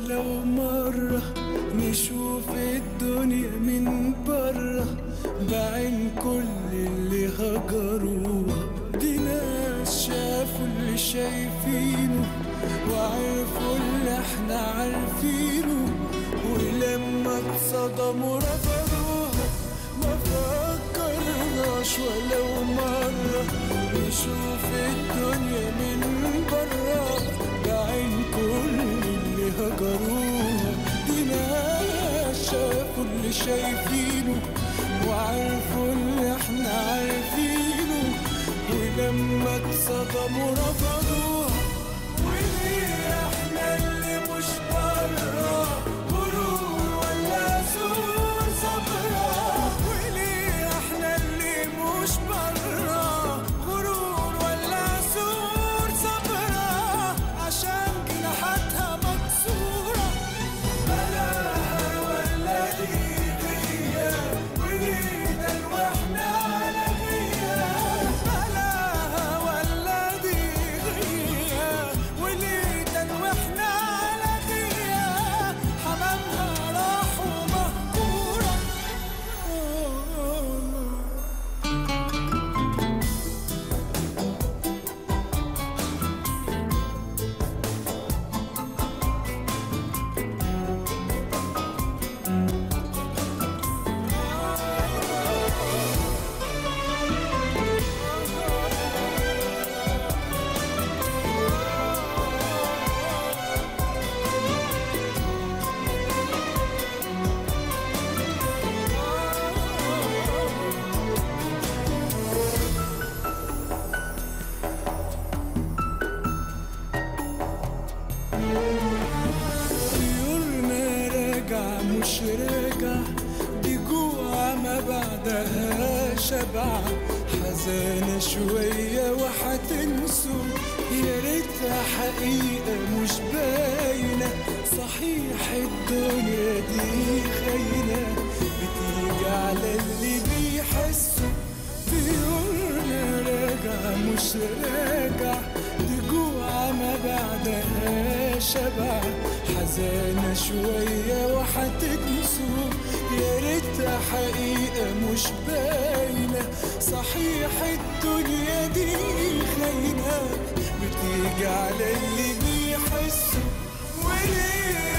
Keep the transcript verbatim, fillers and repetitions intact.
ولو مرة نشوف الدنيا من برا بعين كل اللي هجروها. دي ناس شافوا اللي شايفينه وعرفوا اللي احنا عارفينه، ولما اتصدموا رفضوها. ما فكرناش ولو مرة نشوف الدنيا من برا بعين كل اللي هجروها. دي ناس شافوا اللي شايفينه وعرفوا اللي احنا عارفينه، ولما اتصدموا رفضوها. وليه احنا اللي مش برا غرور ولا سوء صبرا؟ وليه احنا اللي مش برا غرور ولا سوء صبرا؟ عشان جناحاتها مكسورة. بلاها ولا دي غياب ولينا واحنا على غياب. بلاها ولا دي غياب ولينا واحنا على غياب. حمامها راح ومهجورة. طيورنا راجع مش راجع، دي جوع ما بعدها شبع. حزانة شوية وحتنسوا، يا ريتها حقيقة مش باينة. صحيح الدنيا دي خاينة بتيجي على اللي بيحسوا. طيورنا راجع مش راجع، دي جوع ما بعدها شبع. حزانة شوية وحتنسوا، يا ريتها حقيقة مش باينة. صحيح الدنيا دي خاينة بتيجي على اللي بيحسوا. وليه